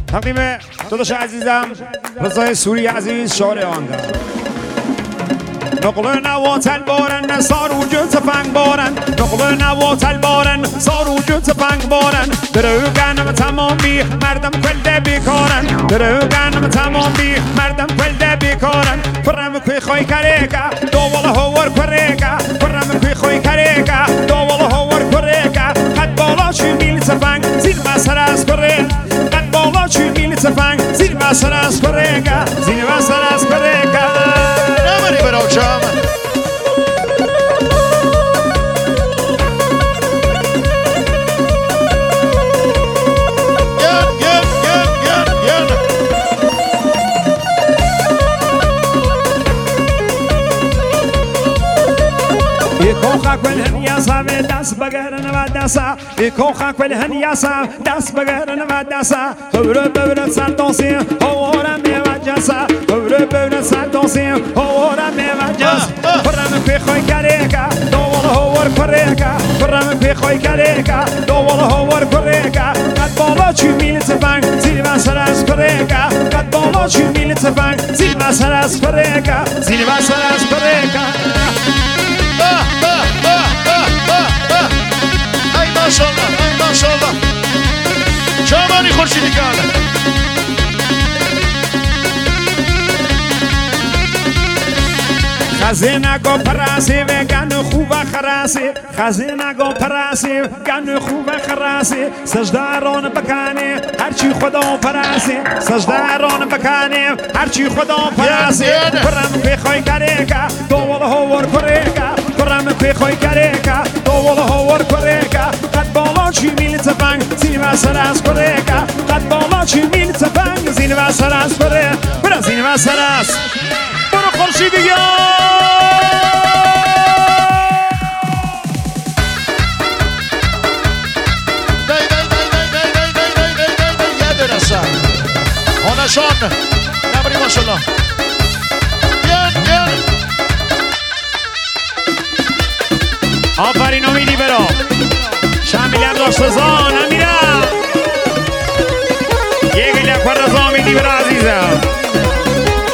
تقدیم داداش عزیزم رضای سوری عزیز شعر آن نقل نواتل بارن سار وجود تفنگ بارن نقل نواتل بارن سار وجود تفنگ بارن دروگنم تمام بی مردم کل بیکارن دروگنم تمام بی مردم کل بیکارن فرم کوی خوی کریکا دوال هوار کریکا فرم کوی خوی کریکا دوال هوار کریکا قد بالا چی میل تفنگ زیر مسر از کریکا قد بالا چی میل تفنگ زیر مسر از کریکا زیر مسر از کریکا نمانی برو چام يكوخا كل هنياسا داس بغيرن وداسا يكوخا كل هنياسا داس بغيرن وداسا هورو بورو سانتوسي هورا ميواجاسا هورو بورو سانتوسي هورا ميواجاس فرام في خوي كاريكا دوول هور كوريكا فرام في خوي كاريكا دوول هور كوريكا قد بالا چي ميل تفنگ زیر مسر از كوريكا قد بالا چي ميل تفنگ زیر مسر از كوريكا زیر مسر از كوريكا ای ماشالله ای ماشالله جامانی خورشیدی کاله خزینه گو پراسی و گن خوب خراسی خزینه گو پراسی گن خوب خراسی سجداران بکنی هرچی خدا پراسی سجداران بکنی هرچی خدا پراسی پرم پی خوی کریکا دوال هور کریکا پرم پی خوی کریکا دوال هور کریکا قد بالا چی میل تفنگ زیر مسر از کریکا قد بالا چی میل تفنگ زیر مسر از کریکا برا زیر مسر از برو خورشیدی هانشان نبری ماشالله گن آفرین امیدی برو شمیلی هم داشت زان